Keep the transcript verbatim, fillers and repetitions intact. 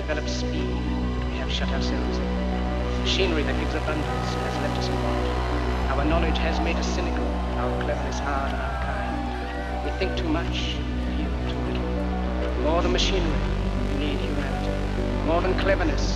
developed speed, but we have shut ourselves in. Machinery that gives abundance has left us in want. Our knowledge has made us cynical, our cleverness hard and unkind. We think too much, feel too little. More than machinery, we need humanity. More than cleverness,